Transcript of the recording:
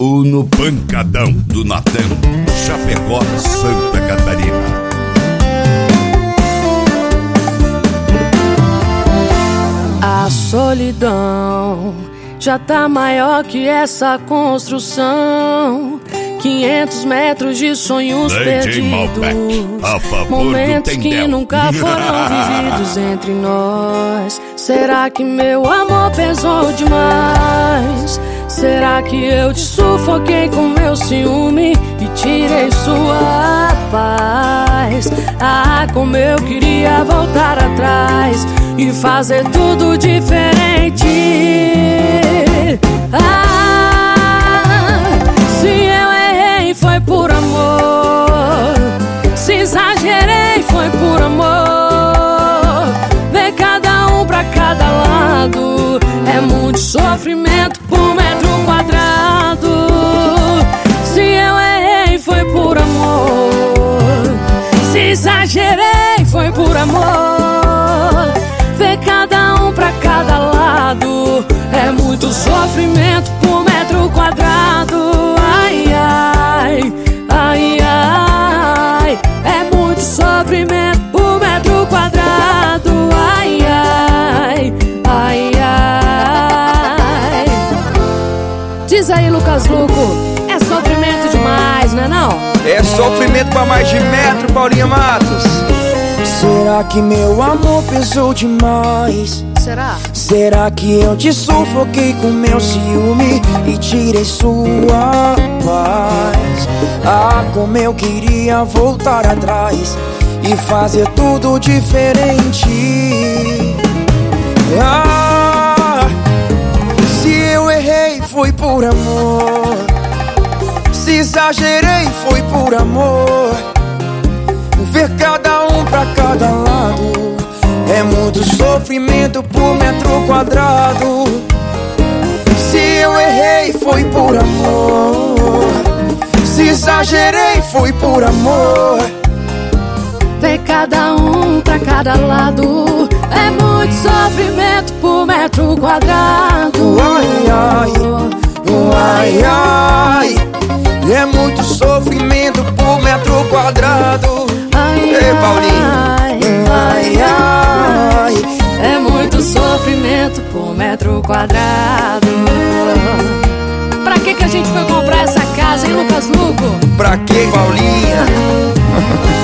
No Pancadão do Natan, Chapecó, Santa Catarina. A solidão já tá maior que essa construção. 500 metros de sonhos perdidos, momentos que nunca foram vividos entre nós. Será que meu amor pesou demais? Será que eu te sufoquei com meu ciúme e tirei sua paz? Ah, como eu queria voltar atrás e fazer tudo diferente. Se eu errei foi por amor, se exagerei foi por amor. Ver cada um pra cada lado é muito sofrimento por metro quadrado. Se eu errei foi por amor, se exagerei foi por amor. Ver cada um pra cada lado é muito sofrimento por metro quadrado. Ai, ai, ai, ai, é muito sofrimento por metro quadrado. Ai, ai, ai, ai. Diz aí, Lucas Luco, é sofrimento demais, não é não? É sofrimento pra mais de metro, Paulinha Matos. Será que meu amor pesou demais? Será? Será que eu te sufoquei com meu ciúme e tirei sua paz? Ah, como eu queria voltar atrás e fazer tudo diferente. Ah, se eu errei foi por amor, se exagerei foi por amor. Ver cada um pra cada lado é muito sofrimento por metro quadrado. Se eu errei foi por amor, se exagerei foi por amor. Ver cada um pra cada lado é muito sofrimento por metro quadrado. Ai, ai, ai, ai, é muito sofrimento por metro quadrado. Ai, ei, Paulinho, ai, ai, é muito sofrimento por metro quadrado. Pra que a gente foi comprar essa casa, hein, Lucas Luco? Pra que, Paulinha?